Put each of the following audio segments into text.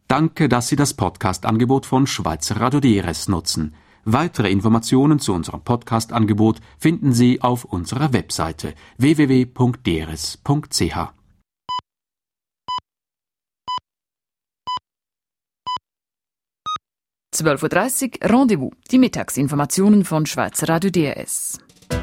Danke, dass Sie das Podcast-Angebot von Schweizer Radio DRS nutzen. Weitere Informationen zu unserem Podcast-Angebot finden Sie auf unserer Webseite www.drs.ch. 12:30 Uhr Rendezvous, die Mittagsinformationen von Schweizer Radio DRS.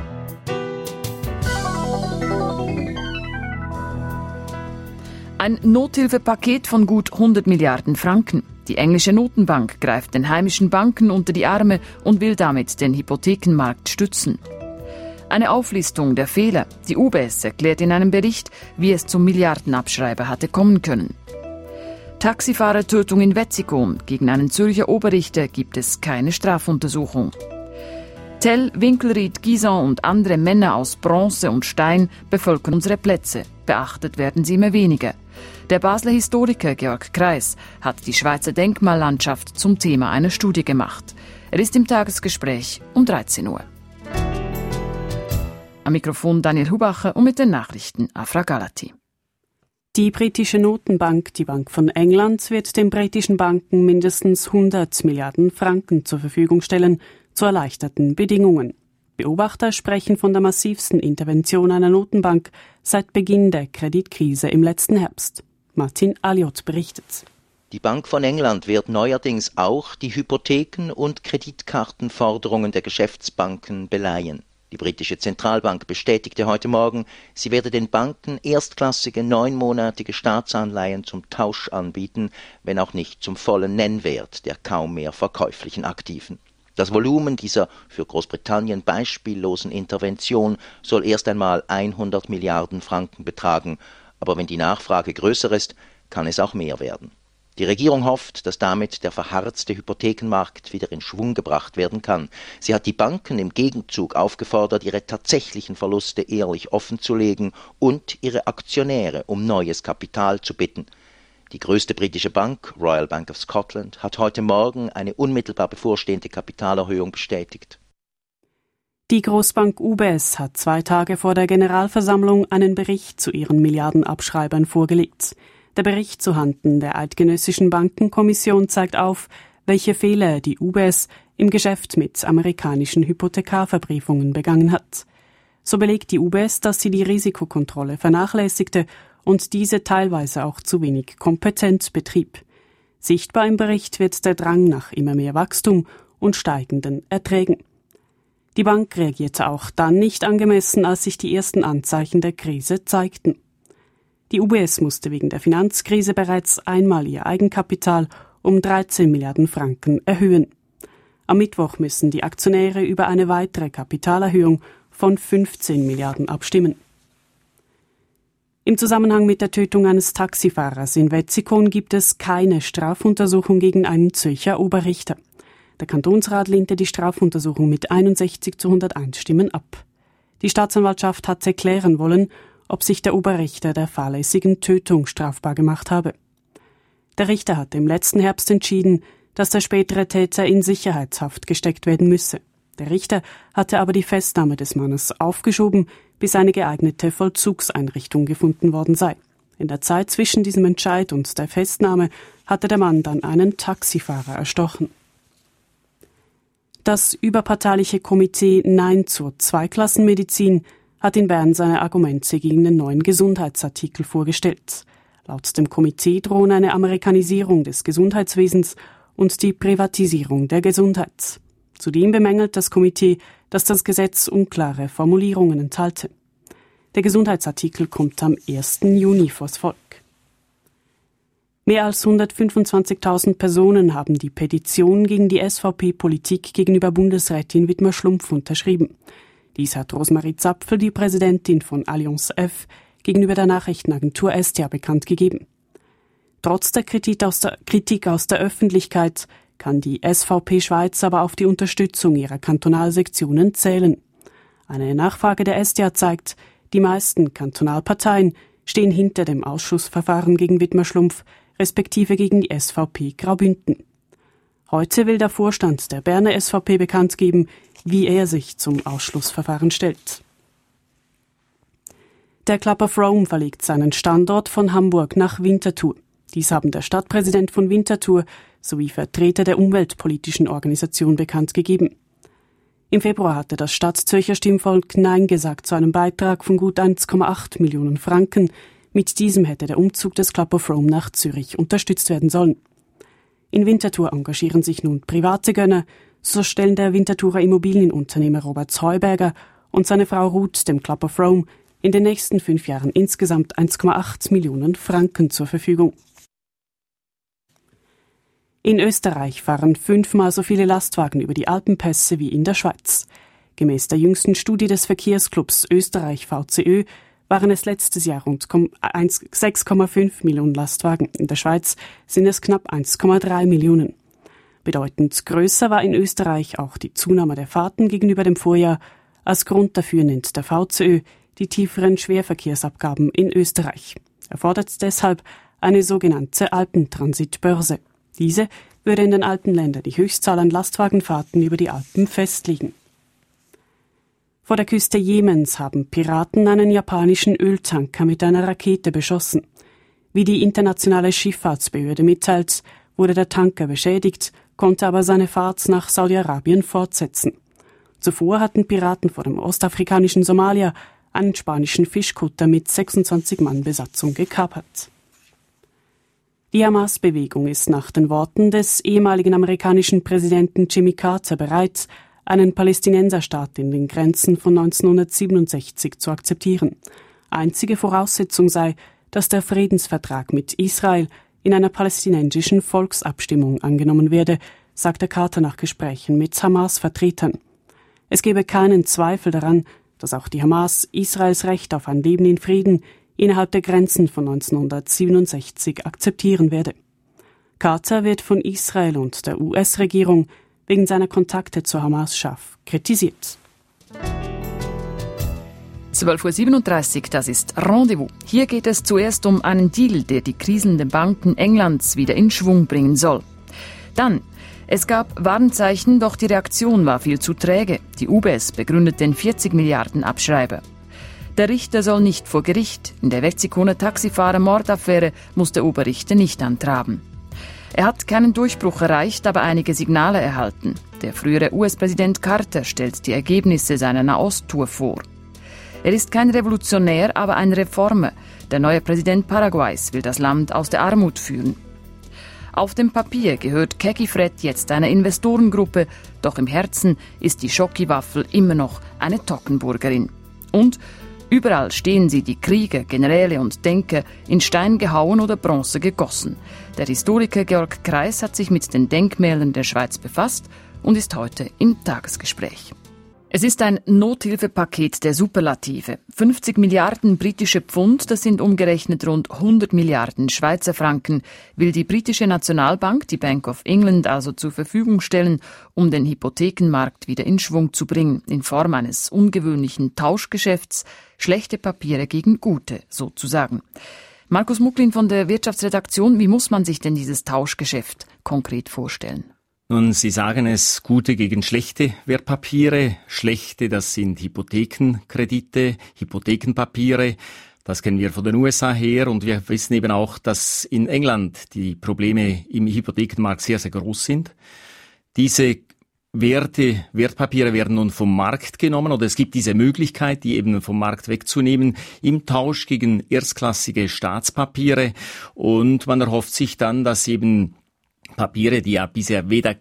Ein Nothilfepaket von gut 100 Milliarden Franken. Die englische Notenbank greift den heimischen Banken unter die Arme und will damit den Hypothekenmarkt stützen. Eine Auflistung der Fehler. Die UBS erklärt in einem Bericht, wie es zum Milliardenabschreiber hatte kommen können. Taxifahrertötung in Wetzikon. Gegen einen Zürcher Oberrichter gibt es keine Strafuntersuchung. Tell, Winkelried, Gisant und andere Männer aus Bronze und Stein bevölkern unsere Plätze. Beachtet werden sie immer weniger. Der Basler Historiker Georg Kreis hat die Schweizer Denkmallandschaft zum Thema einer Studie gemacht. Er ist im Tagesgespräch um 13 Uhr. Am Mikrofon Daniel Hubacher und mit den Nachrichten Afra Galati. Die britische Notenbank, die Bank von England, wird den britischen Banken mindestens 100 Milliarden Franken zur Verfügung stellen, zu erleichterten Bedingungen. Beobachter sprechen von der massivsten Intervention einer Notenbank seit Beginn der Kreditkrise im letzten Herbst. Martin Alliot berichtet. Die Bank von England wird neuerdings auch die Hypotheken und Kreditkartenforderungen der Geschäftsbanken beleihen. Die britische Zentralbank bestätigte heute Morgen, sie werde den Banken erstklassige 9-monatige Staatsanleihen zum Tausch anbieten, wenn auch nicht zum vollen Nennwert der kaum mehr verkäuflichen Aktiven. Das Volumen dieser für Großbritannien beispiellosen Intervention soll erst einmal 100 Milliarden Franken betragen, aber wenn die Nachfrage größer ist, kann es auch mehr werden. Die Regierung hofft, dass damit der verharzte Hypothekenmarkt wieder in Schwung gebracht werden kann. Sie hat die Banken im Gegenzug aufgefordert, ihre tatsächlichen Verluste ehrlich offenzulegen und ihre Aktionäre um neues Kapital zu bitten. Die größte britische Bank, Royal Bank of Scotland, hat heute Morgen eine unmittelbar bevorstehende Kapitalerhöhung bestätigt. Die Großbank UBS hat 2 Tage vor der Generalversammlung einen Bericht zu ihren Milliardenabschreibern vorgelegt. Der Bericht zuhanden der Eidgenössischen Bankenkommission zeigt auf, welche Fehler die UBS im Geschäft mit amerikanischen Hypothekarverbriefungen begangen hat. So belegt die UBS, dass sie die Risikokontrolle vernachlässigte und diese teilweise auch zu wenig kompetent betrieb. Sichtbar im Bericht wird der Drang nach immer mehr Wachstum und steigenden Erträgen. Die Bank reagierte auch dann nicht angemessen, als sich die ersten Anzeichen der Krise zeigten. Die UBS musste wegen der Finanzkrise bereits einmal ihr Eigenkapital um 13 Milliarden Franken erhöhen. Am Mittwoch müssen die Aktionäre über eine weitere Kapitalerhöhung von 15 Milliarden abstimmen. Im Zusammenhang mit der Tötung eines Taxifahrers in Wetzikon gibt es keine Strafuntersuchung gegen einen Zürcher Oberrichter. Der Kantonsrat lehnte die Strafuntersuchung mit 61 zu 101 Stimmen ab. Die Staatsanwaltschaft hatte klären wollen, ob sich der Oberrichter der fahrlässigen Tötung strafbar gemacht habe. Der Richter hatte im letzten Herbst entschieden, dass der spätere Täter in Sicherheitshaft gesteckt werden müsse. Der Richter hatte aber die Festnahme des Mannes aufgeschoben, bis eine geeignete Vollzugseinrichtung gefunden worden sei. In der Zeit zwischen diesem Entscheid und der Festnahme hatte der Mann dann einen Taxifahrer erstochen. Das überparteiliche Komitee Nein zur Zweiklassenmedizin hat in Bern seine Argumente gegen den neuen Gesundheitsartikel vorgestellt. Laut dem Komitee drohen eine Amerikanisierung des Gesundheitswesens und die Privatisierung der Gesundheit. Zudem bemängelt das Komitee, dass das Gesetz unklare Formulierungen enthalte. Der Gesundheitsartikel kommt am 1. Juni vors Volk. Mehr als 125.000 Personen haben die Petition gegen die SVP-Politik gegenüber Bundesrätin Widmer-Schlumpf unterschrieben. Dies hat Rosemarie Zapfel, die Präsidentin von Allianz F, gegenüber der Nachrichtenagentur SDA bekannt gegeben. Trotz der Kritik aus der Öffentlichkeit kann die SVP Schweiz aber auf die Unterstützung ihrer Kantonalsektionen zählen. Eine Nachfrage der SDA zeigt, die meisten Kantonalparteien stehen hinter dem Ausschussverfahren gegen Widmer-Schlumpf, respektive gegen die SVP Graubünden. Heute will der Vorstand der Berner SVP bekannt geben, wie er sich zum Ausschlussverfahren stellt. Der Club of Rome verlegt seinen Standort von Hamburg nach Winterthur. Dies haben der Stadtpräsident von Winterthur sowie Vertreter der umweltpolitischen Organisation bekannt gegeben. Im Februar hatte das Stadtzürcher Stimmvolk Nein gesagt zu einem Beitrag von gut 1,8 Millionen Franken. Mit diesem hätte der Umzug des Club of Rome nach Zürich unterstützt werden sollen. In Winterthur engagieren sich nun private Gönner. So stellen der Winterthurer Immobilienunternehmer Robert Heuberger und seine Frau Ruth dem Club of Rome in den nächsten 5 Jahren insgesamt 1,8 Millionen Franken zur Verfügung. In Österreich fahren 5-mal so viele Lastwagen über die Alpenpässe wie in der Schweiz. Gemäß der jüngsten Studie des Verkehrsclubs Österreich VCÖ waren es letztes Jahr rund 6,5 Millionen Lastwagen. In der Schweiz sind es knapp 1,3 Millionen. Bedeutend größer war in Österreich auch die Zunahme der Fahrten gegenüber dem Vorjahr. Als Grund dafür nennt der VCÖ die tieferen Schwerverkehrsabgaben in Österreich. Er fordert deshalb eine sogenannte Alpentransitbörse. Diese würde in den Alpenländern die Höchstzahl an Lastwagenfahrten über die Alpen festlegen. Vor der Küste Jemens haben Piraten einen japanischen Öltanker mit einer Rakete beschossen. Wie die internationale Schifffahrtsbehörde mitteilt, wurde der Tanker beschädigt, konnte aber seine Fahrt nach Saudi-Arabien fortsetzen. Zuvor hatten Piraten vor dem ostafrikanischen Somalia einen spanischen Fischkutter mit 26 Mann Besatzung gekapert. Die Hamas-Bewegung ist nach den Worten des ehemaligen amerikanischen Präsidenten Jimmy Carter bereit, einen Palästinenserstaat in den Grenzen von 1967 zu akzeptieren. Einzige Voraussetzung sei, dass der Friedensvertrag mit Israel in einer palästinensischen Volksabstimmung angenommen werde, sagte Carter nach Gesprächen mit Hamas-Vertretern. Es gebe keinen Zweifel daran, dass auch die Hamas Israels Recht auf ein Leben in Frieden innerhalb der Grenzen von 1967 akzeptieren werde. Carter wird von Israel und der US-Regierung wegen seiner Kontakte zur Hamas scharf kritisiert. 12.37 Uhr, das ist Rendezvous. Hier geht es zuerst um einen Deal, der die kriselnden Banken Englands wieder in Schwung bringen soll. Dann, es gab Warnzeichen, doch die Reaktion war viel zu träge. Die UBS begründet den 40 Milliarden Abschreiber. Der Richter soll nicht vor Gericht. In der Wetzikoner Taxifahrer-Mordaffäre muss der Oberrichter nicht antraben. Er hat keinen Durchbruch erreicht, aber einige Signale erhalten. Der frühere US-Präsident Carter stellt die Ergebnisse seiner Nahost-Tour vor. Er ist kein Revolutionär, aber ein Reformer. Der neue Präsident Paraguays will das Land aus der Armut führen. Auf dem Papier gehört Keki Fred jetzt einer Investorengruppe, doch im Herzen ist die Schokiwaffel immer noch eine Toggenburgerin. Und überall stehen sie, die Krieger, Generäle und Denker, in Stein gehauen oder Bronze gegossen. Der Historiker Georg Kreis hat sich mit den Denkmälern der Schweiz befasst und ist heute im Tagesgespräch. Es ist ein Nothilfepaket der Superlative. 50 Milliarden britische Pfund, das sind umgerechnet rund 100 Milliarden Schweizer Franken, will die britische Nationalbank, die Bank of England, also zur Verfügung stellen, um den Hypothekenmarkt wieder in Schwung zu bringen, in Form eines ungewöhnlichen Tauschgeschäfts, schlechte Papiere gegen gute, sozusagen. Markus Mucklin von der Wirtschaftsredaktion, wie muss man sich denn dieses Tauschgeschäft konkret vorstellen? Nun, Sie sagen es, gute gegen schlechte Wertpapiere. Schlechte, das sind Hypothekenkredite, Hypothekenpapiere. Das kennen wir von den USA her. Und wir wissen eben auch, dass in England die Probleme im Hypothekenmarkt sehr, sehr groß sind. Diese Wertpapiere werden nun vom Markt genommen, oder es gibt diese Möglichkeit, die eben vom Markt wegzunehmen, im Tausch gegen erstklassige Staatspapiere. Und man erhofft sich dann, dass eben Papiere, die ja bisher weder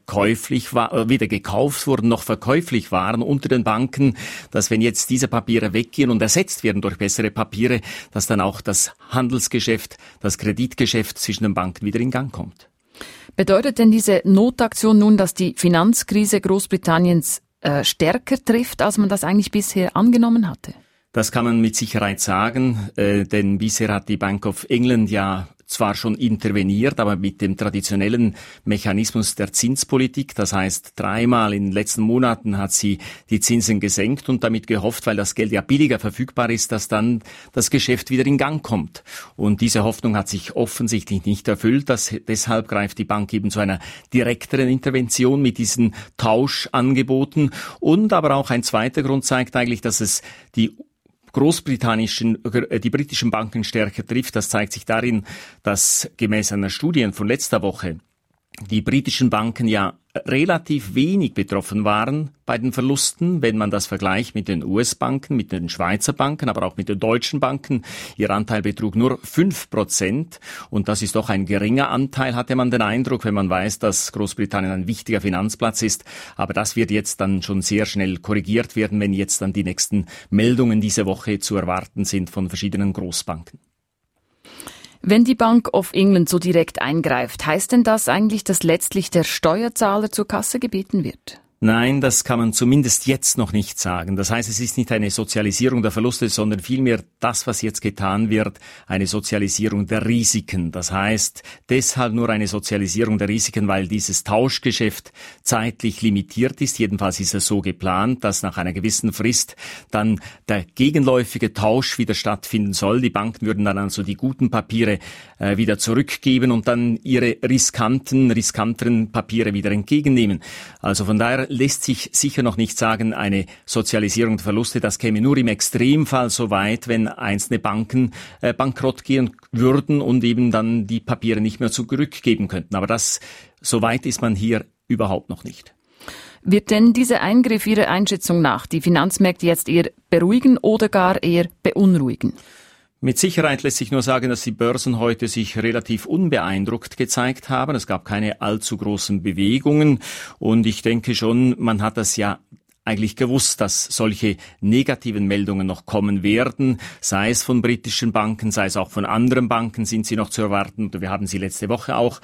gekauft wurden noch verkäuflich waren unter den Banken, dass wenn jetzt diese Papiere weggehen und ersetzt werden durch bessere Papiere, dass dann auch das Handelsgeschäft, das Kreditgeschäft zwischen den Banken wieder in Gang kommt. Bedeutet denn diese Notaktion nun, dass die Finanzkrise Großbritanniens stärker trifft, als man das eigentlich bisher angenommen hatte? Das kann man mit Sicherheit sagen, denn bisher hat die Bank of England ja zwar schon interveniert, aber mit dem traditionellen Mechanismus der Zinspolitik. Das heißt, 3-mal in den letzten Monaten hat sie die Zinsen gesenkt und damit gehofft, weil das Geld ja billiger verfügbar ist, dass dann das Geschäft wieder in Gang kommt. Und diese Hoffnung hat sich offensichtlich nicht erfüllt. Deshalb greift die Bank eben zu einer direkteren Intervention mit diesen Tauschangeboten. Und aber auch ein zweiter Grund zeigt eigentlich, dass es die die britischen Banken stärker trifft, das zeigt sich darin, dass gemäß einer Studie von letzter Woche die britischen Banken ja relativ wenig betroffen waren bei den Verlusten, wenn man das vergleicht mit den US-Banken, mit den Schweizer Banken, aber auch mit den deutschen Banken. Ihr Anteil betrug nur 5%. Und das ist doch ein geringer Anteil, hatte man den Eindruck, wenn man weiß, dass Großbritannien ein wichtiger Finanzplatz ist. Aber das wird jetzt dann schon sehr schnell korrigiert werden, wenn jetzt dann die nächsten Meldungen diese Woche zu erwarten sind von verschiedenen Großbanken. Wenn die Bank of England so direkt eingreift, heißt denn das eigentlich, dass letztlich der Steuerzahler zur Kasse gebeten wird? Nein, das kann man zumindest jetzt noch nicht sagen. Das heißt, es ist nicht eine Sozialisierung der Verluste, sondern vielmehr das, was jetzt getan wird, eine Sozialisierung der Risiken. Das heißt, deshalb nur eine Sozialisierung der Risiken, weil dieses Tauschgeschäft zeitlich limitiert ist. Jedenfalls ist es so geplant, dass nach einer gewissen Frist dann der gegenläufige Tausch wieder stattfinden soll. Die Banken würden dann also die guten Papiere wieder zurückgeben und dann ihre riskanteren Papiere wieder entgegennehmen. Also von daher lässt sich sicher noch nicht sagen, eine Sozialisierung der Verluste. Das käme nur im Extremfall so weit, wenn einzelne Banken bankrott gehen würden und eben dann die Papiere nicht mehr zurückgeben könnten. Aber so weit ist man hier überhaupt noch nicht. Wird denn dieser Eingriff Ihrer Einschätzung nach die Finanzmärkte jetzt eher beruhigen oder gar eher beunruhigen? Mit Sicherheit lässt sich nur sagen, dass die Börsen heute sich relativ unbeeindruckt gezeigt haben. Es gab keine allzu großen Bewegungen und ich denke schon, man hat das ja eigentlich gewusst, dass solche negativen Meldungen noch kommen werden, sei es von britischen Banken, sei es auch von anderen Banken, sind sie noch zu erwarten. Wir haben sie letzte Woche auch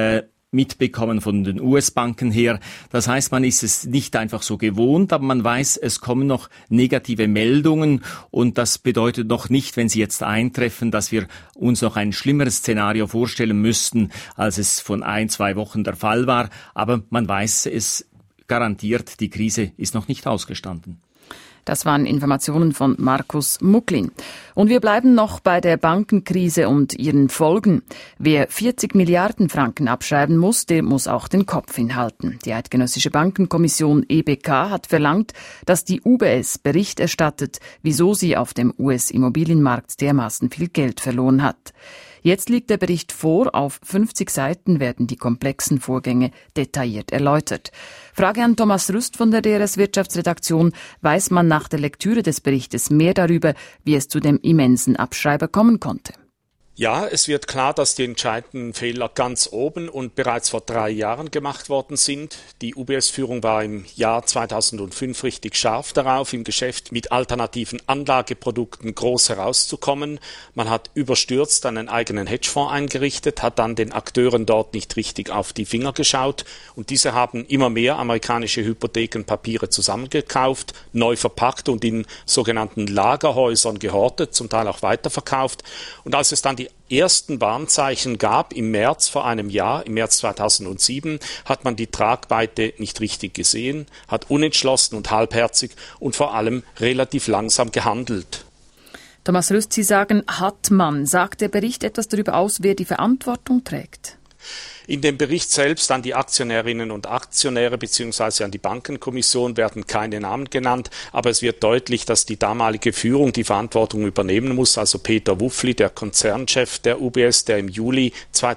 mitbekommen von den US-Banken her. Das heißt, man ist es nicht einfach so gewohnt, aber man weiß, es kommen noch negative Meldungen und das bedeutet noch nicht, wenn sie jetzt eintreffen, dass wir uns noch ein schlimmeres Szenario vorstellen müssten, als es von 1-2 Wochen der Fall war. Aber man weiß es garantiert, die Krise ist noch nicht ausgestanden. Das waren Informationen von Markus Mucklin. Und wir bleiben noch bei der Bankenkrise und ihren Folgen. Wer 40 Milliarden Franken abschreiben muss, der muss auch den Kopf hinhalten. Die Eidgenössische Bankenkommission EBK hat verlangt, dass die UBS Bericht erstattet, wieso sie auf dem US-Immobilienmarkt dermaßen viel Geld verloren hat. Jetzt liegt der Bericht vor. Auf 50 Seiten werden die komplexen Vorgänge detailliert erläutert. Frage an Thomas Rüst von der DRS Wirtschaftsredaktion. Weiß man nach der Lektüre des Berichtes mehr darüber, wie es zu dem immensen Abschreiber kommen konnte? Ja, es wird klar, dass die entscheidenden Fehler ganz oben und bereits vor 3 Jahren gemacht worden sind. Die UBS-Führung war im Jahr 2005 richtig scharf darauf, im Geschäft mit alternativen Anlageprodukten groß herauszukommen. Man hat überstürzt einen eigenen Hedgefonds eingerichtet, hat dann den Akteuren dort nicht richtig auf die Finger geschaut und diese haben immer mehr amerikanische Hypothekenpapiere zusammengekauft, neu verpackt und in sogenannten Lagerhäusern gehortet, zum Teil auch weiterverkauft. Und als es dann die ersten Warnzeichen gab im März vor einem Jahr, im März 2007, hat man die Tragweite nicht richtig gesehen, hat unentschlossen und halbherzig und vor allem relativ langsam gehandelt. Thomas Rüst, Sie sagen, hat man. Sagt der Bericht etwas darüber aus, wer die Verantwortung trägt? In dem Bericht selbst an die Aktionärinnen und Aktionäre bzw. an die Bankenkommission werden keine Namen genannt, aber es wird deutlich, dass die damalige Führung die Verantwortung übernehmen muss, also Peter Wuffli, der Konzernchef der UBS, der im Juli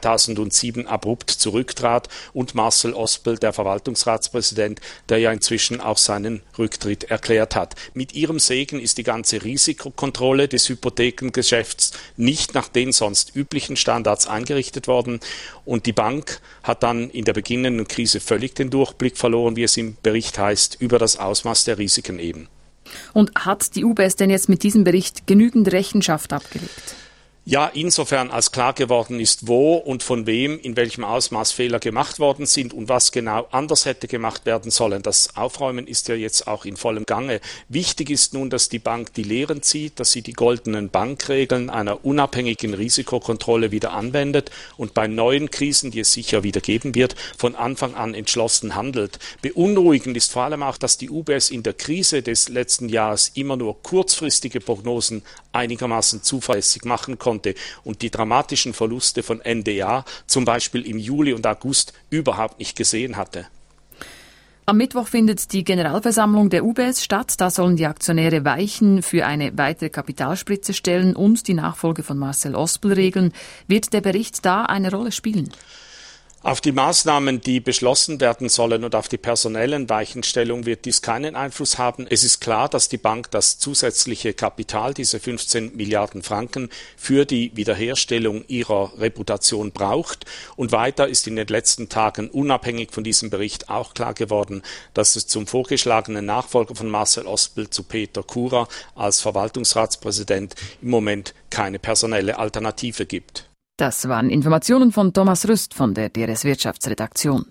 2007 abrupt zurücktrat, und Marcel Ospel, der Verwaltungsratspräsident, der ja inzwischen auch seinen Rücktritt erklärt hat. Mit ihrem Segen ist die ganze Risikokontrolle des Hypothekengeschäfts nicht nach den sonst üblichen Standards eingerichtet worden und die Bank hat dann in der beginnenden Krise völlig den Durchblick verloren, wie es im Bericht heißt, über das Ausmaß der Risiken eben. Und hat die UBS denn jetzt mit diesem Bericht genügend Rechenschaft abgelegt? Ja, insofern als klar geworden ist, wo und von wem in welchem Ausmaß Fehler gemacht worden sind und was genau anders hätte gemacht werden sollen. Das Aufräumen ist ja jetzt auch in vollem Gange. Wichtig ist nun, dass die Bank die Lehren zieht, dass sie die goldenen Bankregeln einer unabhängigen Risikokontrolle wieder anwendet und bei neuen Krisen, die es sicher wieder geben wird, von Anfang an entschlossen handelt. Beunruhigend ist vor allem auch, dass die UBS in der Krise des letzten Jahres immer nur kurzfristige Prognosen einigermaßen zuverlässig machen konnte und die dramatischen Verluste von Ende Jahr zum Beispiel im Juli und August überhaupt nicht gesehen hatte. Am Mittwoch findet die Generalversammlung der UBS statt. Da sollen die Aktionäre Weichen für eine weitere Kapitalspritze stellen und die Nachfolge von Marcel Ospel regeln. Wird der Bericht da eine Rolle spielen? Auf die Maßnahmen, die beschlossen werden sollen und auf die personellen Weichenstellung wird dies keinen Einfluss haben. Es ist klar, dass die Bank das zusätzliche Kapital, diese 15 Milliarden Franken, für die Wiederherstellung ihrer Reputation braucht. Und weiter ist in den letzten Tagen unabhängig von diesem Bericht auch klar geworden, dass es zum vorgeschlagenen Nachfolger von Marcel Ospel, zu Peter Kura, als Verwaltungsratspräsident im Moment keine personelle Alternative gibt. Das waren Informationen von Thomas Rüst von der DRS Wirtschaftsredaktion.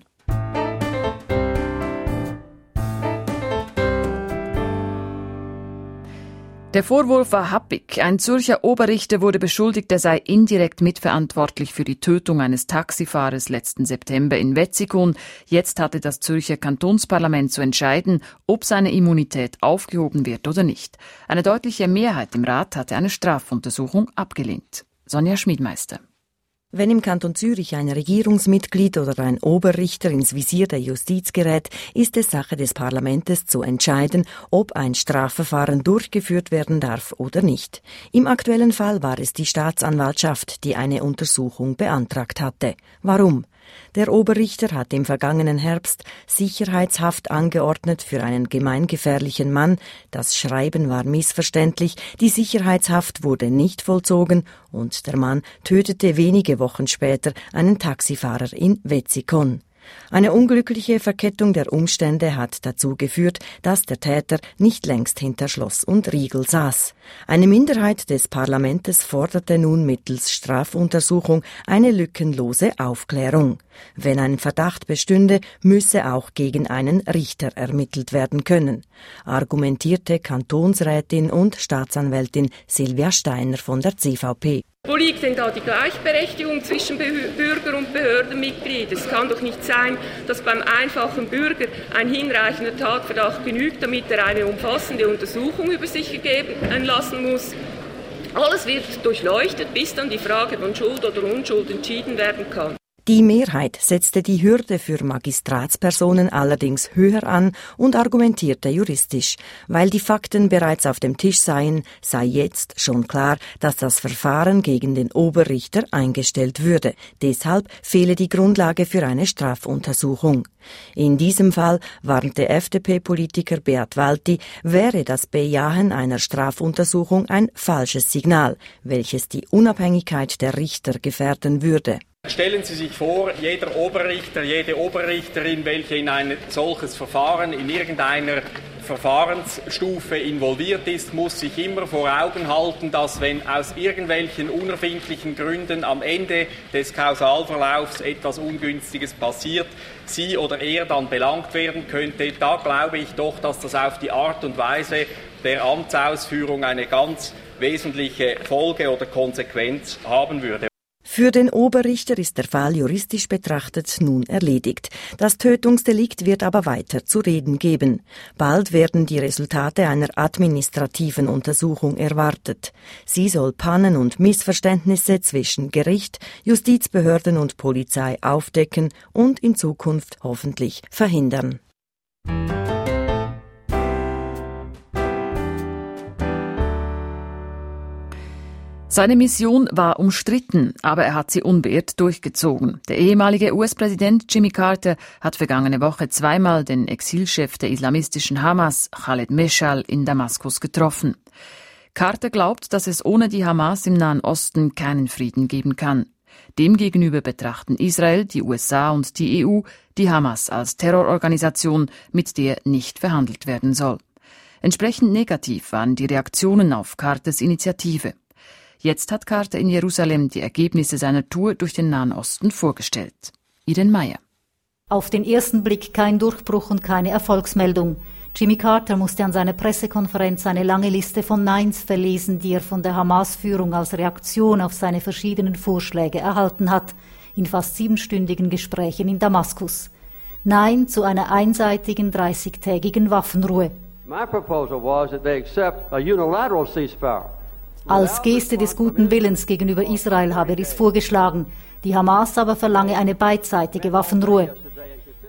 Der Vorwurf war happig. Ein Zürcher Oberrichter wurde beschuldigt, er sei indirekt mitverantwortlich für die Tötung eines Taxifahrers letzten September in Wetzikon. Jetzt hatte das Zürcher Kantonsparlament zu entscheiden, ob seine Immunität aufgehoben wird oder nicht. Eine deutliche Mehrheit im Rat hatte eine Strafuntersuchung abgelehnt. Sonja Schmiedmeister. Wenn im Kanton Zürich ein Regierungsmitglied oder ein Oberrichter ins Visier der Justiz gerät, ist es Sache des Parlaments zu entscheiden, ob ein Strafverfahren durchgeführt werden darf oder nicht. Im aktuellen Fall war es die Staatsanwaltschaft, die eine Untersuchung beantragt hatte. Warum? Der Oberrichter hat im vergangenen Herbst Sicherheitshaft angeordnet für einen gemeingefährlichen Mann. Das Schreiben war missverständlich, die Sicherheitshaft wurde nicht vollzogen und der Mann tötete wenige Wochen später einen Taxifahrer in Wetzikon. Eine unglückliche Verkettung der Umstände hat dazu geführt, dass der Täter nicht längst hinter Schloss und Riegel saß. Eine Minderheit des Parlaments forderte nun mittels Strafuntersuchung eine lückenlose Aufklärung. Wenn ein Verdacht bestünde, müsse auch gegen einen Richter ermittelt werden können, argumentierte Kantonsrätin und Staatsanwältin Silvia Steiner von der CVP. Wo liegt denn da die Gleichberechtigung zwischen Bürger und Behördenmitglied? Es kann doch nicht sein, dass beim einfachen Bürger ein hinreichender Tatverdacht genügt, damit er eine umfassende Untersuchung über sich ergeben lassen muss. Alles wird durchleuchtet, bis dann die Frage von Schuld oder Unschuld entschieden werden kann. Die Mehrheit setzte die Hürde für Magistratspersonen allerdings höher an und argumentierte juristisch. Weil die Fakten bereits auf dem Tisch seien, sei jetzt schon klar, dass das Verfahren gegen den Oberrichter eingestellt würde. Deshalb fehle die Grundlage für eine Strafuntersuchung. In diesem Fall warnte FDP-Politiker Beat Walti, wäre das Bejahen einer Strafuntersuchung ein falsches Signal, welches die Unabhängigkeit der Richter gefährden würde. Stellen Sie sich vor, jeder Oberrichter, jede Oberrichterin, welche in ein solches Verfahren, in irgendeiner Verfahrensstufe involviert ist, muss sich immer vor Augen halten, dass wenn aus irgendwelchen unerfindlichen Gründen am Ende des Kausalverlaufs etwas Ungünstiges passiert, sie oder er dann belangt werden könnte. Da glaube ich doch, dass das auf die Art und Weise der Amtsausführung eine ganz wesentliche Folge oder Konsequenz haben würde. Für den Oberrichter ist der Fall juristisch betrachtet nun erledigt. Das Tötungsdelikt wird aber weiter zu reden geben. Bald werden die Resultate einer administrativen Untersuchung erwartet. Sie soll Pannen und Missverständnisse zwischen Gericht, Justizbehörden und Polizei aufdecken und in Zukunft hoffentlich verhindern. Seine Mission war umstritten, aber er hat sie unbeirrt durchgezogen. Der ehemalige US-Präsident Jimmy Carter hat vergangene Woche zweimal den Exilchef der islamistischen Hamas, Khaled Meshal, in Damaskus getroffen. Carter glaubt, dass es ohne die Hamas im Nahen Osten keinen Frieden geben kann. Demgegenüber betrachten Israel, die USA und die EU die Hamas als Terrororganisation, mit der nicht verhandelt werden soll. Entsprechend negativ waren die Reaktionen auf Carters Initiative. Jetzt hat Carter in Jerusalem die Ergebnisse seiner Tour durch den Nahen Osten vorgestellt. Irene Meyer. Auf den ersten Blick kein Durchbruch und keine Erfolgsmeldung. Jimmy Carter musste an seiner Pressekonferenz eine lange Liste von Neins verlesen, die er von der Hamas-Führung als Reaktion auf seine verschiedenen Vorschläge erhalten hat, in fast 7-stündigen Gesprächen in Damaskus. Nein zu einer einseitigen 30-tägigen Waffenruhe. My proposal was that they accept a unilateral ceasefire. Als Geste des guten Willens gegenüber Israel habe er dies vorgeschlagen. Die Hamas aber verlange eine beidseitige Waffenruhe.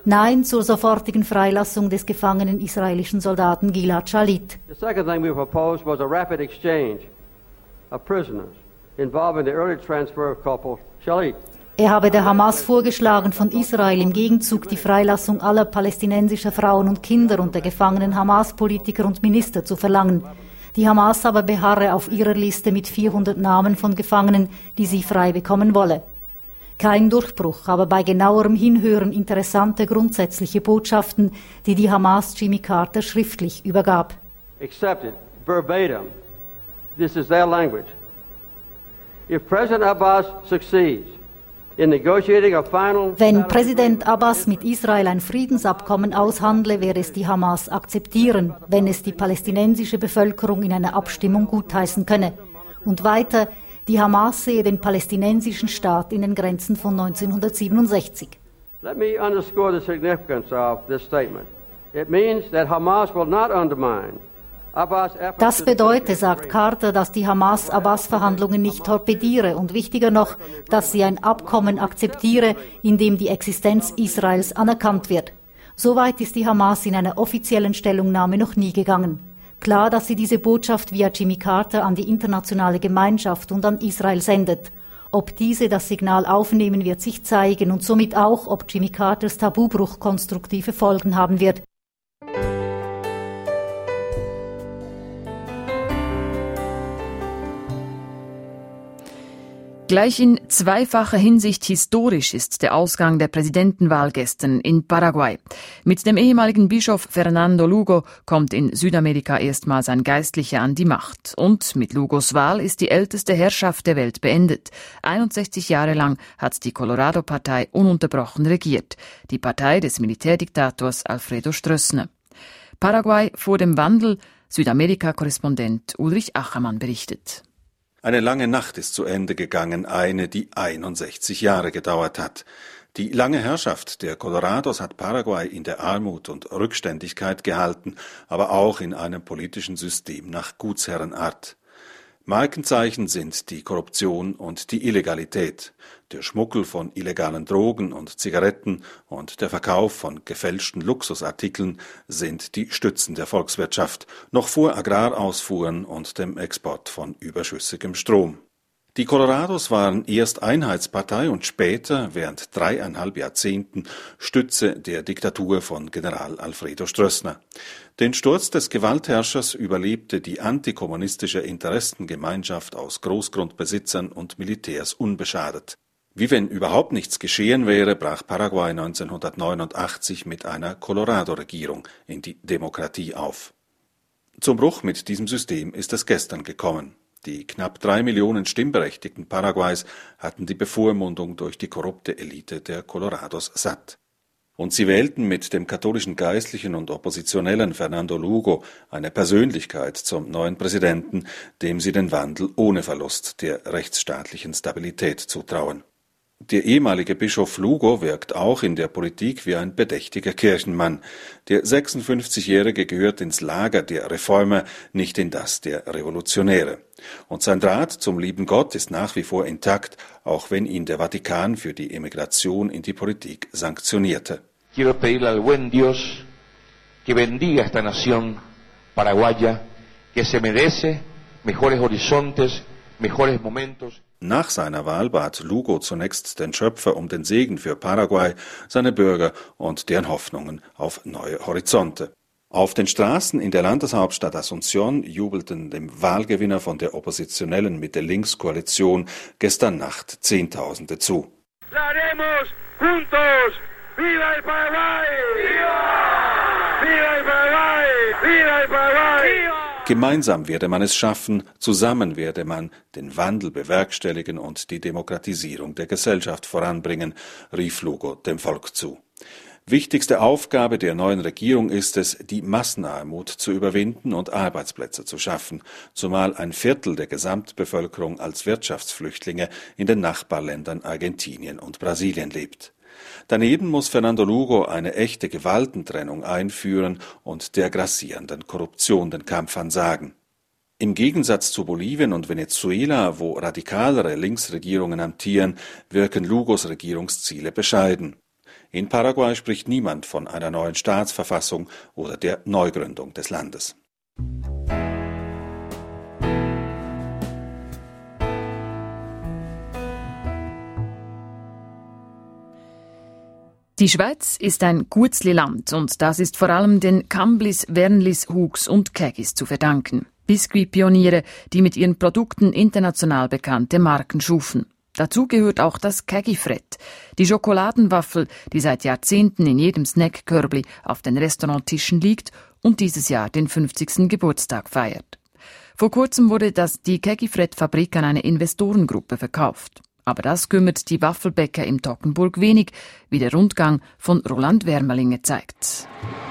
Nein zur sofortigen Freilassung des gefangenen israelischen Soldaten Gilad Shalit. The second thing we proposed was a rapid exchange of prisoners involving the early transfer of Corporal Shalit. Er habe der Hamas vorgeschlagen, von Israel im Gegenzug die Freilassung aller palästinensischer Frauen und Kinder und der gefangenen Hamas-Politiker und Minister zu verlangen. Die Hamas aber beharre auf ihrer Liste mit 400 Namen von Gefangenen, die sie frei bekommen wolle. Kein Durchbruch, aber bei genauerem Hinhören interessante grundsätzliche Botschaften, die die Hamas Jimmy Carter schriftlich übergab. Accepted verbatim. This is their language. If President Abbas succeeds in negotiating a final... Wenn Präsident Abbas mit Israel ein Friedensabkommen aushandle, werde es die Hamas akzeptieren, wenn es die palästinensische Bevölkerung in einer Abstimmung gutheißen könne. Und weiter, die Hamas sehe den palästinensischen Staat in den Grenzen von 1967. Let me underscore the significance of this statement. It means that Hamas will not undermine Abbas' efforts. Das bedeutet, sagt Carter, dass die Hamas Abbas-Verhandlungen nicht torpediere und wichtiger noch, dass sie ein Abkommen akzeptiere, in dem die Existenz Israels anerkannt wird. Soweit ist die Hamas in einer offiziellen Stellungnahme noch nie gegangen. Klar, dass sie diese Botschaft via Jimmy Carter an die internationale Gemeinschaft und an Israel sendet. Ob diese das Signal aufnehmen, wird sich zeigen und somit auch, ob Jimmy Carters Tabubruch konstruktive Folgen haben wird. Gleich in zweifacher Hinsicht historisch ist der Ausgang der Präsidentenwahl gestern in Paraguay. Mit dem ehemaligen Bischof Fernando Lugo kommt in Südamerika erstmals ein Geistlicher an die Macht. Und mit Lugos Wahl ist die älteste Herrschaft der Welt beendet. 61 Jahre lang hat die Colorado-Partei ununterbrochen regiert. Die Partei des Militärdiktators Alfredo Stroessner. Paraguay vor dem Wandel. Südamerika-Korrespondent Ulrich Achermann berichtet. Eine lange Nacht ist zu Ende gegangen, eine, die 61 Jahre gedauert hat. Die lange Herrschaft der Colorados hat Paraguay in der Armut und Rückständigkeit gehalten, aber auch in einem politischen System nach Gutsherrenart. Markenzeichen sind die Korruption und die Illegalität, der Schmuggel von illegalen Drogen und Zigaretten und der Verkauf von gefälschten Luxusartikeln sind die Stützen der Volkswirtschaft, noch vor Agrarausfuhren und dem Export von überschüssigem Strom. Die Colorados waren erst Einheitspartei und später, während 3,5 Jahrzehnten, Stütze der Diktatur von General Alfredo Stroessner. Den Sturz des Gewaltherrschers überlebte die antikommunistische Interessengemeinschaft aus Großgrundbesitzern und Militärs unbeschadet. Wie wenn überhaupt nichts geschehen wäre, brach Paraguay 1989 mit einer Colorado-Regierung in die Demokratie auf. Zum Bruch mit diesem System ist es gestern gekommen. Die knapp 3 Millionen Stimmberechtigten Paraguays hatten die Bevormundung durch die korrupte Elite der Colorados satt. Und sie wählten mit dem katholischen Geistlichen und Oppositionellen Fernando Lugo eine Persönlichkeit zum neuen Präsidenten, dem sie den Wandel ohne Verlust der rechtsstaatlichen Stabilität zutrauen. Der ehemalige Bischof Lugo wirkt auch in der Politik wie ein bedächtiger Kirchenmann. Der 56-Jährige gehört ins Lager der Reformer, nicht in das der Revolutionäre. Und sein Draht zum lieben Gott ist nach wie vor intakt, auch wenn ihn der Vatikan für die Emigration in die Politik sanktionierte. Quiero pedirle al buen Dios que bendiga esta nación paraguaya, que se merece mejores horizontes, mejores momentos. Nach seiner Wahl bat Lugo zunächst den Schöpfer um den Segen für Paraguay, seine Bürger und deren Hoffnungen auf neue Horizonte. Auf den Straßen in der Landeshauptstadt Asunción jubelten dem Wahlgewinner von der oppositionellen Mitte-Links-Koalition gestern Nacht Zehntausende zu. ¡La haremos juntos! ¡Viva el Paraguay! ¡Viva! ¡Viva el Paraguay! ¡Viva el Paraguay! ¡Viva! Gemeinsam werde man es schaffen, zusammen werde man den Wandel bewerkstelligen und die Demokratisierung der Gesellschaft voranbringen, rief Lugo dem Volk zu. Wichtigste Aufgabe der neuen Regierung ist es, die Massenarmut zu überwinden und Arbeitsplätze zu schaffen, zumal ein Viertel der Gesamtbevölkerung als Wirtschaftsflüchtlinge in den Nachbarländern Argentinien und Brasilien lebt. Daneben muss Fernando Lugo eine echte Gewaltentrennung einführen und der grassierenden Korruption den Kampf ansagen. Im Gegensatz zu Bolivien und Venezuela, wo radikalere Linksregierungen amtieren, wirken Lugos Regierungsziele bescheiden. In Paraguay spricht niemand von einer neuen Staatsverfassung oder der Neugründung des Landes. Die Schweiz ist ein Guetzli-Land und das ist vor allem den Kamblis, Wernlis, Hugs und Kägis zu verdanken. Biskuitpioniere, die mit ihren Produkten international bekannte Marken schufen. Dazu gehört auch das Kägifred, die Schokoladenwaffel, die seit Jahrzehnten in jedem Snackkörbli auf den Restauranttischen liegt und dieses Jahr den 50. Geburtstag feiert. Vor kurzem wurde die Kägifred-Fabrik an eine Investorengruppe verkauft. Aber das kümmert die Waffelbäcker im Toggenburg wenig, wie der Rundgang von Roland Wermelinge zeigt.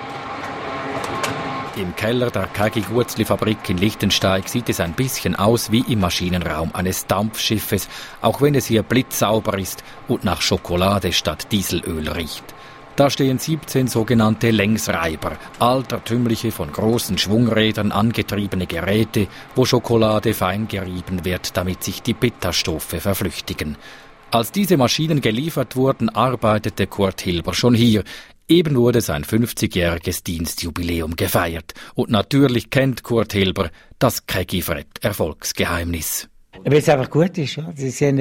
Im Keller der Kägi-Guetzli-Fabrik in Lichtensteig sieht es ein bisschen aus wie im Maschinenraum eines Dampfschiffes, auch wenn es hier blitzsauber ist und nach Schokolade statt Dieselöl riecht. Da stehen 17 sogenannte Längsreiber, altertümliche von großen Schwungrädern angetriebene Geräte, wo Schokolade fein gerieben wird, damit sich die Bitterstoffe verflüchtigen. Als diese Maschinen geliefert wurden, arbeitete Kurt Hilber schon hier. Eben wurde sein 50-jähriges Dienstjubiläum gefeiert. Und natürlich kennt Kurt Hilber das Kägifred-Erfolgsgeheimnis. Weil es einfach gut ist. Ja.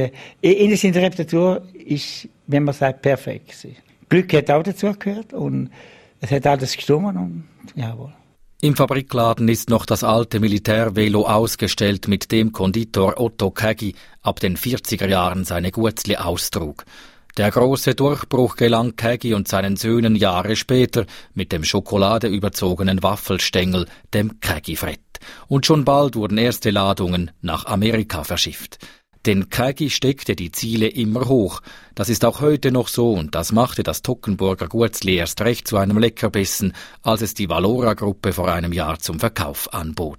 In der Reparatur ist, wenn man sagt, perfekt. Glück hat auch dazu gehört und es hat alles gestimmt und jawohl. Im Fabrikladen ist noch das alte Militärvelo ausgestellt, mit dem Konditor Otto Kägi ab den 40er Jahren seine Guetzli austrug. Der große Durchbruch gelang Kägi und seinen Söhnen Jahre später mit dem schokoladeüberzogenen Waffelstängel, dem Kägifred. Und schon bald wurden erste Ladungen nach Amerika verschifft. Denn Kägi steckte die Ziele immer hoch. Das ist auch heute noch so und das machte das Toggenburger Guetzli erst recht zu einem Leckerbissen, als es die Valora-Gruppe vor einem Jahr zum Verkauf anbot.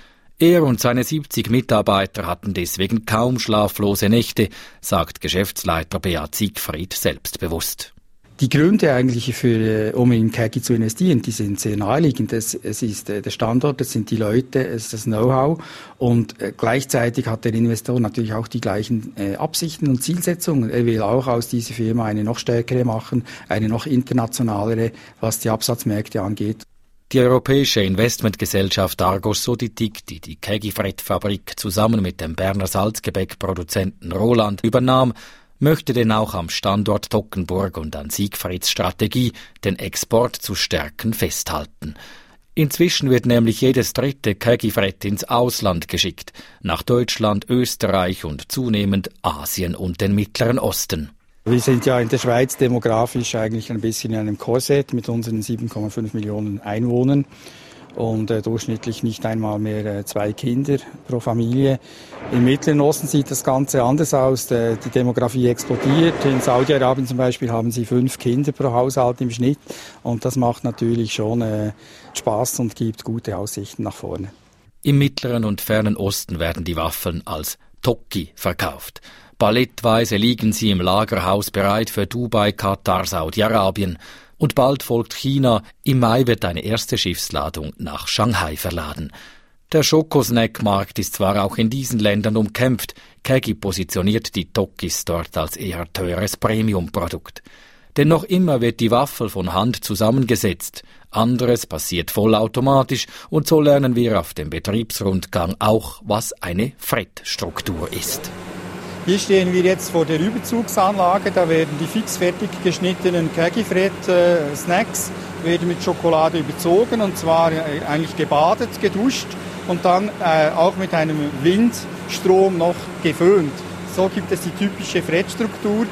Er und seine 70 Mitarbeiter hatten deswegen kaum schlaflose Nächte, sagt Geschäftsleiter Beat Siegfried selbstbewusst. Die Gründe eigentlich um in Kägi zu investieren, die sind sehr naheliegend. Es ist der Standort, es sind die Leute, es ist das Know-how und gleichzeitig hat der Investor natürlich auch die gleichen Absichten und Zielsetzungen. Er will auch aus dieser Firma eine noch stärkere machen, eine noch internationalere, was die Absatzmärkte angeht. Die europäische Investmentgesellschaft Argos Soditik, die die Kägifred-Fabrik zusammen mit dem Berner Salzgebäckproduzenten Roland übernahm, möchte denn auch am Standort Toggenburg und an Siegfrieds Strategie, den Export zu stärken, festhalten. Inzwischen wird nämlich jedes dritte Kägifred ins Ausland geschickt, nach Deutschland, Österreich und zunehmend Asien und den Mittleren Osten. Wir sind ja in der Schweiz demografisch eigentlich ein bisschen in einem Korsett mit unseren 7,5 Millionen Einwohnern. Und durchschnittlich nicht einmal mehr 2 Kinder pro Familie. Im Mittleren Osten sieht das Ganze anders aus. Die Demografie explodiert. In Saudi-Arabien zum Beispiel haben sie 5 Kinder pro Haushalt im Schnitt. Und das macht natürlich schon Spaß und gibt gute Aussichten nach vorne. Im Mittleren und Fernen Osten werden die Waffeln als Tokki verkauft. Ballettweise liegen sie im Lagerhaus bereit für Dubai, Katar, Saudi-Arabien. Und bald folgt China. Im Mai wird eine erste Schiffsladung nach Shanghai verladen. Der Schokosnackmarkt ist zwar auch in diesen Ländern umkämpft, Kägi positioniert die Tokkis dort als eher teures Premiumprodukt. Denn noch immer wird die Waffel von Hand zusammengesetzt. Anderes passiert vollautomatisch und so lernen wir auf dem Betriebsrundgang auch, was eine Fred-Struktur ist. Hier stehen wir jetzt vor der Überzugsanlage, da werden die fix fertig geschnittenen Kägifred-Snacks werden mit Schokolade überzogen und zwar eigentlich gebadet, geduscht und dann auch mit einem Windstrom noch geföhnt. So gibt es die typische Fred-Struktur,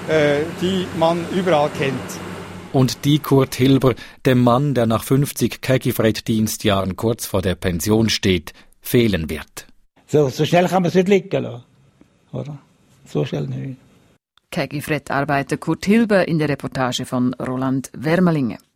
die man überall kennt. Und die Kurt Hilber, dem Mann, der nach 50 Kägifred-Dienstjahren kurz vor der Pension steht, fehlen wird. So schnell kann man es nicht liegen lassen. Oder? So schnell nicht. Kägifred-Arbeiter Kurt Hilber in der Reportage von Roland Wermelinge.